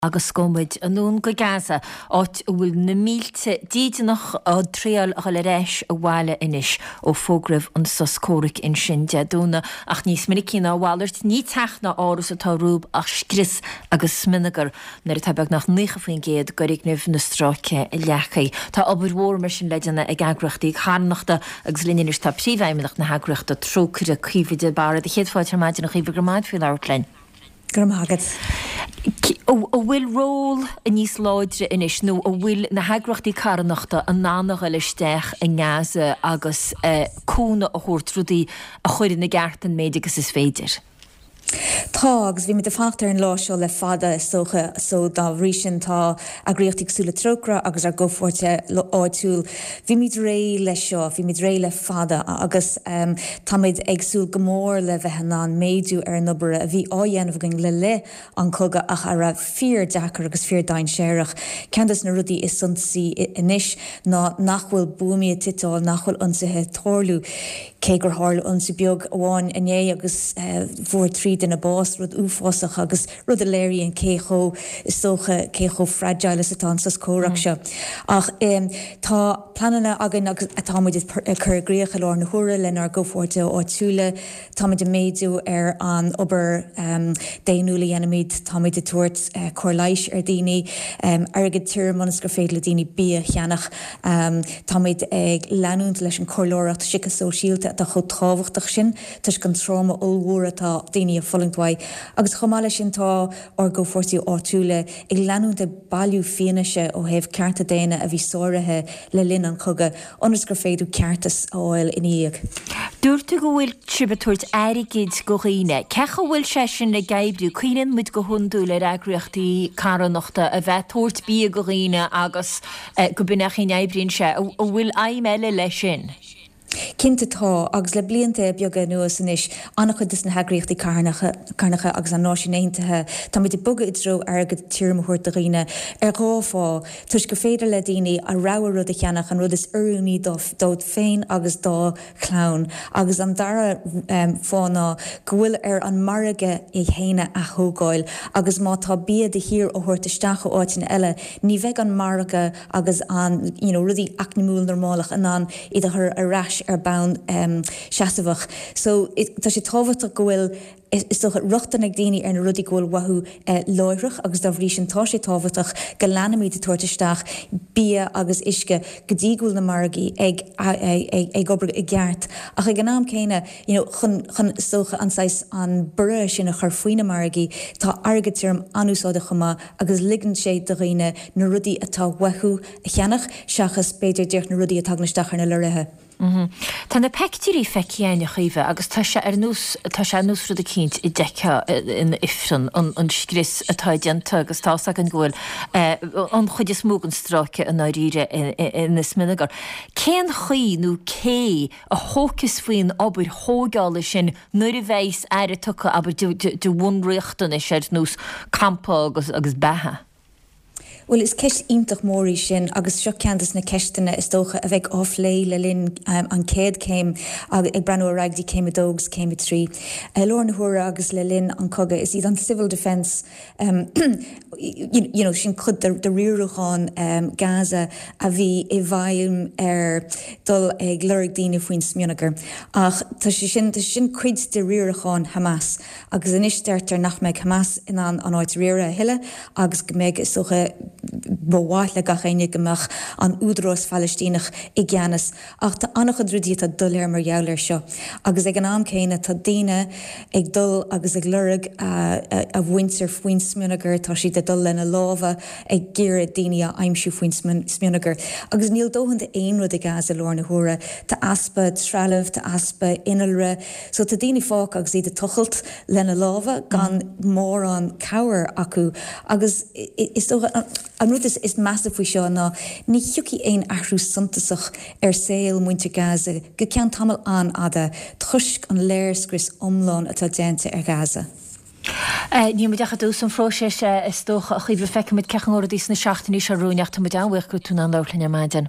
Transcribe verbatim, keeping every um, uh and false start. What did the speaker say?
agus gomid an nún go Gaza áit bhfuil na mílte díideach á tríal a le réis a bhile inis ó fógrah an soscóric in sin deadúna ach níos minic ná bhhailart ní teachna áras atá rúb ach scris agus sminigar nar a tabbeag nach nícha faoin géad gorig nuh na stráce i lechaí. Tá obair mhór mar sin leideanna ag agrachtaí chánachta agus líninis tá príomhaimeach na hagrachta trócur a chuomhide bara de chéadfáid ar maidin nach chuomh gramáid fiú leirlein. Gramagad. ó bhfuil ról a níos láidre inis nó ó bhfuil na hagrachtaí carnachta an nánach eisteach in Gaza agus cúna a chóirtrúdaí a chuir na gceartan méidegus is féidir. Tágs, bhí mit de factar an lá seo le fada socha so dá bhrísin tá agréochtaigh súla trocra agus ar gofórte áitiúil. Bhí mit ré le seo, bhí mit ré le fada agus um, táid agsúil gomór le bheitna an méidú ar nubara a bhí áhéanamh going le le an coga ach ar a fíor dechar agus fíor dain séireach. Ceantas na rudaí is sunsaí inis ná nachhfuil buaimí titáil nachhfuil ansathe tórlú cé gur hála ansa beag amháin iné agus uh, bhór trí in a bás rud úfásach agus rud a léirí an cécho is socha cécho fragile sa tansas córach seo. Ach um, tá planana agan agus atáid chur gréocha lá na hura lenar gofórte á túile táid a méidú ar an obair um, déanúla enimiid táid a tuairt uh, chorláis ar daoine um, agad tíir manas gur féad le daoine bí cheannach um, táid ag leanúnt leis an chorlóireacht sica sóisialta a chu táhachtach sin tuis gan tráma óhúra tá daoine a follingtwaid. Agus chomáile sin tá ar go fortí áitiúile ag leanúnta bailú féanaise ó hebh cearta déine a bhí sóirithe le linn an chuga onas gur féadú ceartas áil in íag. Dúirtu go bhfuil tributúirt airigid go riine. Cecha bhfuil sé sin le gaibrú cuineann muid go hunú le agriochtaí carnachta a bheith tuairt bí go riine agus uh, go bunach in eibríonn sé ó bhfuil aimime lei sin. Cinnte tá agus le blianta beaga nuas inis annach chud is na hagraíochtaí carnacha agus an náisiúnéintethe tá muid i buga idró agad tíirmthúirt a riine ar gáfá tuis go féidir le daoine a ráhar rud a cheannach an rud is urúní dóid féin agus dá chlán agus an dara um, fána go bhfuil ar an marige i chéine a thógáil agus má tá bíad a hir ó thuirt isteach ó áitin eile ní bheith an marige agus an you know, rudí acnimúil normálach an an iad a chur arás ar bound um, seasamhach. So tá sé tábhata go bhfuil is, is doch ruchtan ag daoine ar na rudí go bhfuil wathú uh, láireach agus dá bhrí sin tá sé tábhatach go leanamí de tuairteisteach bí agus isce go dtí go bhfuil na margaí ag ag obair i gceart. Ach ag an am céine you know, chun, chun socha anáis an bura sin a chur faoine margaí tá agad tíirm anúsáide chumá agus ligann sé do riine na rudí atá wathú a cheannach seachas beidir deich na rudí a tagnaisteach ar na luirithe. Mm-hmm. Tá na pectíí feiceáine chuomh agus tá sé ar nús tá sé nús rud a cinint i decha in ifran an, an scris atá deanta agus tá an ghfuil uh, an chuid is smógan stráce an áíre in na sminigar. Cén chuí nó cé a hócas faoin obair thógála sin nuair a bheits ar a tucha aber do bhunreachtain is sé nús campa agus agus bethe. Well, is ceist ítach mórí sin agus seo ceantas na ceistena is dócha a bheith áflé le linn um, an céad céim ag breanú a raigdí céim a dógs céim a trí. Uh, Lorna Hura agus le linn an coga is iad an civil defence um, you, you know, sin chud de, de riúrúcháin um, Gaza a bhí i bhaim ar dul ag lurig daoine faoin smionagar. Ach tá sin sin cuid de riúrúcháin Hamas agus in isteirtar nach meid Hamas in an an áit riúra a hiile agus go méid is socha bháil le gachéine gomach an údrós Palestínach i gceannas ach tá annach a drúdí a dul ar mar jouler seo. Agus ag an am céine tá daine ag dul agus ag lurig a, a, a bhaintear faoin smionagar tá si de dul lena láha ag géire daine a aimsiú faoin smionagar. Agus níl dóhann de aon rud a Gaza Lorna Hura tá aspa trealamh tá aspa inalre so tá daine fág agus iad a tuchailt lena láha gan mór an cabhar acu agus is an rud is, is massive fao seo ná ní thiúci éon athrú suntasach ar saoil muinte Gaza go ceann tamil an ada tuisc an léirscris omláin atá déanta ar Gaza. Uh, ní mu decha dús an fróise is tócha a chuomh feice mit cechan óra dís na seachtaí se rúneachta mu anhaich go tún an leirlainn maidin.